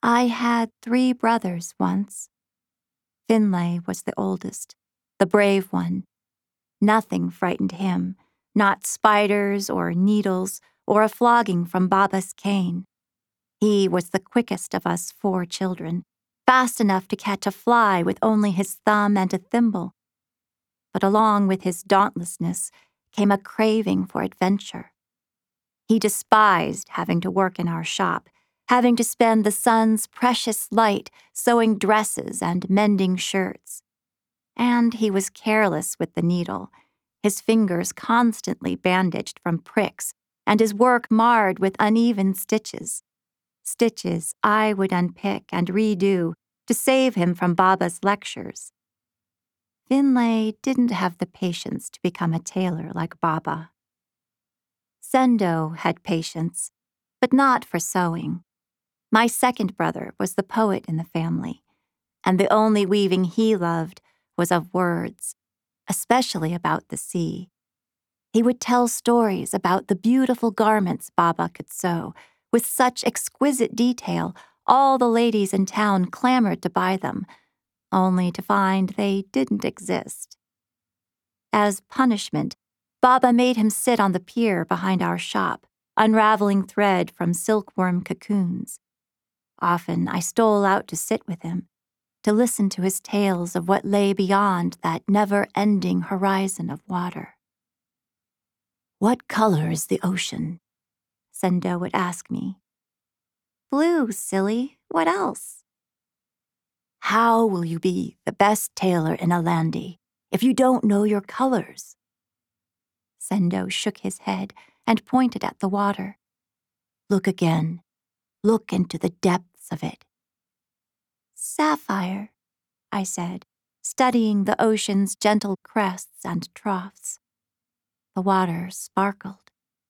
I had 3 brothers once. Finlay was the oldest, the brave one. Nothing frightened him, not spiders or needles or a flogging from Baba's cane. He was the quickest of us 4 children, fast enough to catch a fly with only his thumb and a thimble. But along with his dauntlessness came a craving for adventure. He despised having to work in our shop, having to spend the sun's precious light sewing dresses and mending shirts. And he was careless with the needle, his fingers constantly bandaged from pricks, and his work marred with uneven stitches. Stitches I would unpick and redo to save him from Baba's lectures. Finlay didn't have the patience to become a tailor like Baba. Sendo had patience, but not for sewing. My second brother was the poet in the family, and the only weaving he loved was of words, especially about the sea. He would tell stories about the beautiful garments Baba could sew, with such exquisite detail all the ladies in town clamored to buy them, only to find they didn't exist. As punishment, Baba made him sit on the pier behind our shop, unraveling thread from silkworm cocoons. Often I stole out to sit with him, to listen to his tales of what lay beyond that never-ending horizon of water. "What color is the ocean?" Sendo would ask me. "Blue, silly. What else?" "How will you be the best tailor in Alandi if you don't know your colors?" Sendo shook his head and pointed at the water. "Look again. Look into the depths of it." "Sapphire," I said, studying the ocean's gentle crests and troughs. The water sparkled.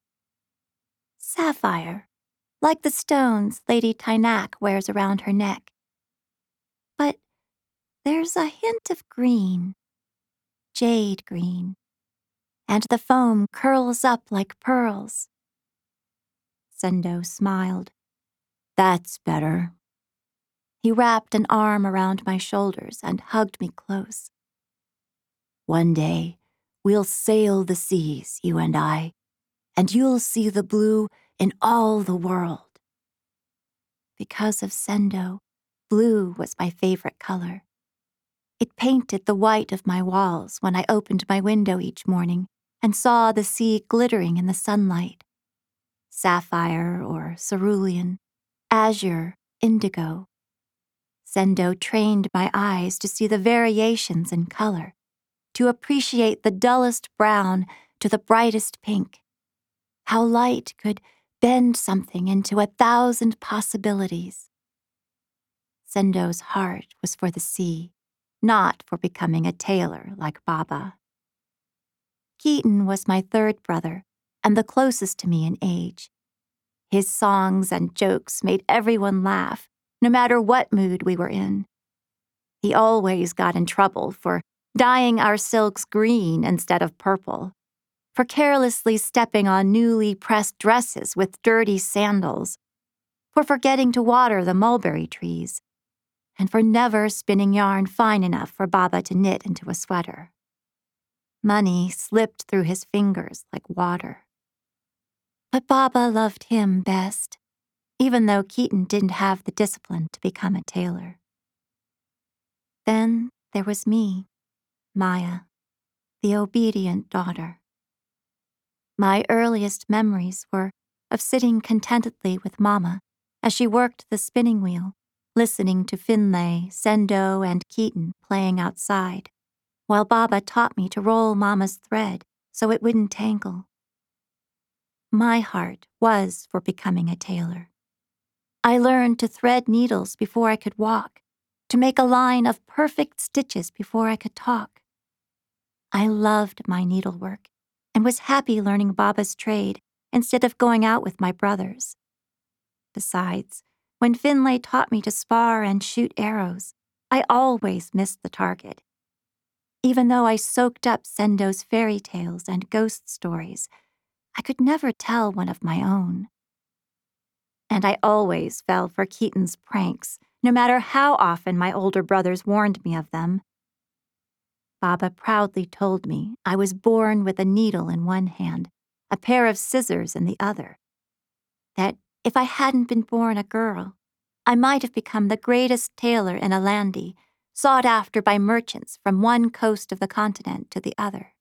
"Sapphire, like the stones Lady Tynak wears around her neck. But there's a hint of green, jade green, and the foam curls up like pearls." Sendo smiled. "That's better." He wrapped an arm around my shoulders and hugged me close. "One day, we'll sail the seas, you and you'll see the blue in all the world." Because of Sendo, blue was my favorite color. It painted the white of my walls when I opened my window each morning and saw the sea glittering in the sunlight. Sapphire or cerulean, azure, indigo. Sendo trained my eyes to see the variations in color, to appreciate the dullest brown to the brightest pink. How light could bend something into 1,000 possibilities. Sendo's heart was for the sea, not for becoming a tailor like Baba. Keaton was my third brother and the closest to me in age. His songs and jokes made everyone laugh, no matter what mood we were in. He always got in trouble for dyeing our silks green instead of purple, for carelessly stepping on newly pressed dresses with dirty sandals, for forgetting to water the mulberry trees, and for never spinning yarn fine enough for Baba to knit into a sweater. Money slipped through his fingers like water. But Baba loved him best, even though Keaton didn't have the discipline to become a tailor. Then there was me, Maya, the obedient daughter. My earliest memories were of sitting contentedly with Mama as she worked the spinning wheel, listening to Finlay, Sendo, and Keaton playing outside, while Baba taught me to roll Mama's thread so it wouldn't tangle. My heart was for becoming a tailor. I learned to thread needles before I could walk, to make a line of perfect stitches before I could talk. I loved my needlework and was happy learning Baba's trade instead of going out with my brothers. Besides, when Finlay taught me to spar and shoot arrows, I always missed the target. Even though I soaked up Sendo's fairy tales and ghost stories, I could never tell one of my own. and I always fell for Keaton's pranks, no matter how often my older brothers warned me of them. Baba proudly told me I was born with a needle in one hand, a pair of scissors in the other. That if I hadn't been born a girl, I might have become the greatest tailor in Alandi, sought after by merchants from one coast of the continent to the other.